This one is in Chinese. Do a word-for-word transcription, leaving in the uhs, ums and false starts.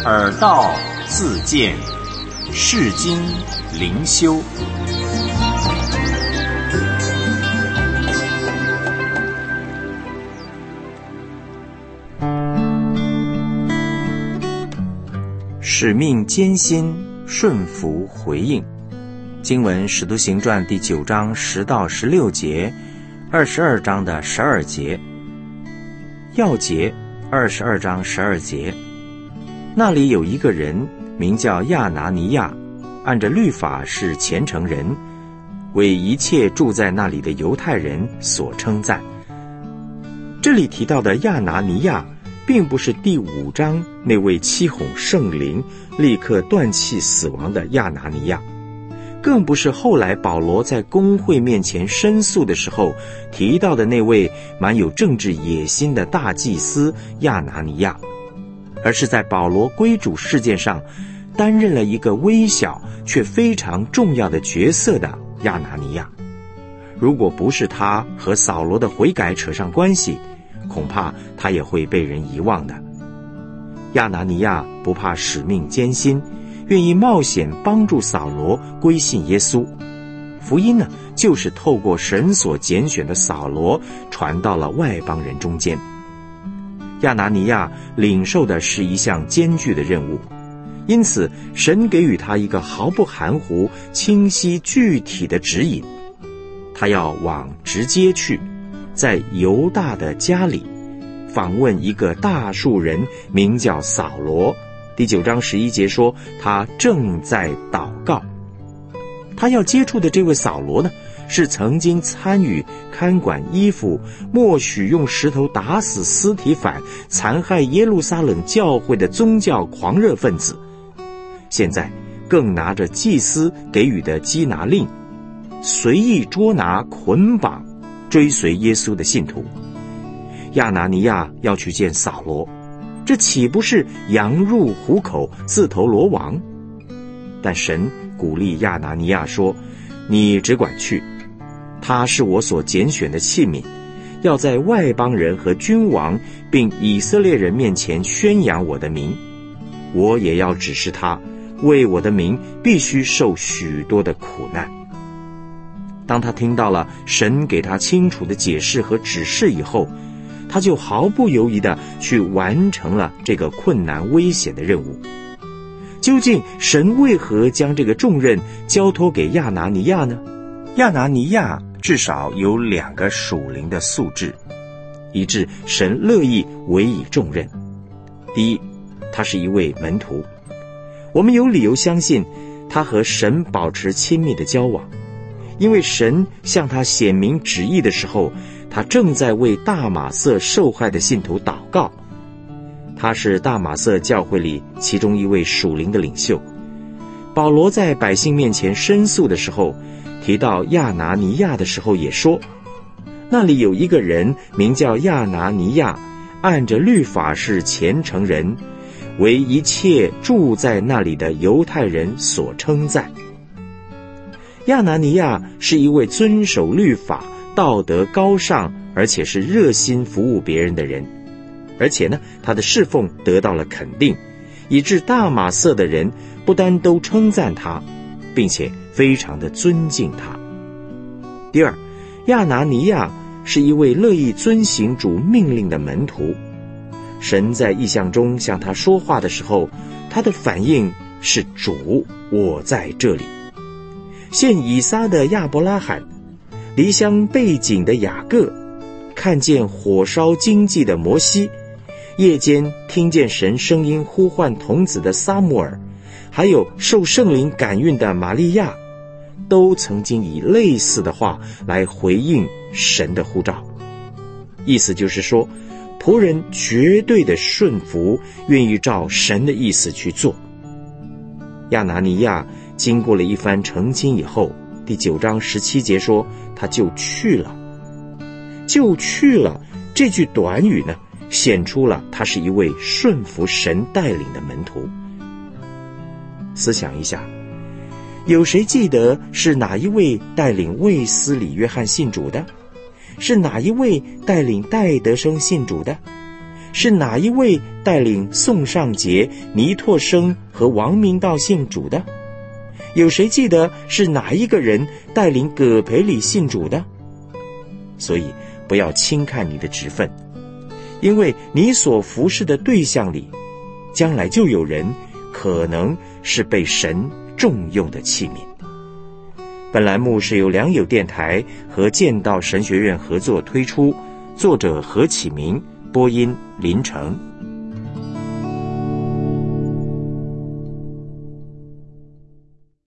耳道自见，世经灵修。使命艰辛，顺服回应。经文《使徒行传》第九章十到十六节，二十二章的十二节。要节二十二章十二节，那里有一个人名叫亚拿尼亚，按着律法是虔诚人，为一切住在那里的犹太人所称赞。这里提到的亚拿尼亚并不是第五章那位欺哄圣灵立刻断气死亡的亚拿尼亚，更不是后来保罗在公会面前申诉的时候提到的那位蛮有政治野心的大祭司亚拿尼亚，而是在保罗归主事件上担任了一个微小却非常重要的角色的亚拿尼亚。如果不是他和扫罗的悔改扯上关系，恐怕他也会被人遗忘的。亚拿尼亚不怕使命艰辛，愿意冒险帮助扫罗归信耶稣。福音呢，就是透过神所拣选的扫罗传到了外邦人中间。亚拿尼亚领受的是一项艰巨的任务，因此神给予他一个毫不含糊、清晰具体的指引。他要往直接去，在犹大的家里访问一个大数人，名叫扫罗。第九章十一节说，他正在祷告。他要接触的这位扫罗呢，是曾经参与看管衣服、默许用石头打死司提反、残害耶路撒冷教会的宗教狂热分子，现在更拿着祭司给予的缉拿令，随意捉拿捆绑追随耶稣的信徒。亚拿尼亚要去见扫罗，这岂不是羊入虎口，自投罗网？但神鼓励亚拿尼亚说，你只管去，他是我所拣选的器皿，要在外邦人和君王并以色列人面前宣扬我的名。我也要指示他，为我的名必须受许多的苦难。当他听到了神给他清楚的解释和指示以后，他就毫不犹豫地去完成了这个困难危险的任务。究竟神为何将这个重任交托给亚拿尼亚呢？亚拿尼亚至少有两个属灵的素质，以致神乐意委以重任。第一，他是一位门徒，我们有理由相信他和神保持亲密的交往，因为神向他显明旨意的时候，他正在为大马色受害的信徒祷告。他是大马色教会里其中一位属灵的领袖。保罗在百姓面前申诉的时候，提到亚拿尼亚的时候也说，那里有一个人名叫亚拿尼亚，按着律法是虔诚人，为一切住在那里的犹太人所称赞。亚拿尼亚是一位遵守律法、道德高尚，而且是热心服务别人的人。而且呢，他的侍奉得到了肯定，以致大马色的人不单都称赞他，并且非常的尊敬他。第二，亚拿尼亚是一位乐意遵行主命令的门徒。神在异象中向他说话的时候，他的反应是，主，我在这里。献以撒的亚伯拉罕，离乡背井的雅各，看见火烧荆棘的摩西，夜间听见神声音呼唤童子的撒母耳，还有受圣灵感孕的玛利亚，都曾经以类似的话来回应神的呼召。意思就是说，仆人绝对的顺服，愿意照神的意思去做。亚拿尼亚经过了一番澄清以后，第九章十七节说，他就去了。就去了这句短语呢，显出了他是一位顺服神带领的门徒。思想一下，有谁记得是哪一位带领卫斯理约翰信主的？是哪一位带领戴德生信主的？ 是哪一位带领宋尚杰、倪拓生和王明道信主的？有谁记得是哪一个人带领葛培理信主的？所以不要轻看你的职分，因为你所服侍的对象里，将来就有人可能是被神重用的器皿。本栏目是由良友电台和剑道神学院合作推出，作者何启明，播音林成。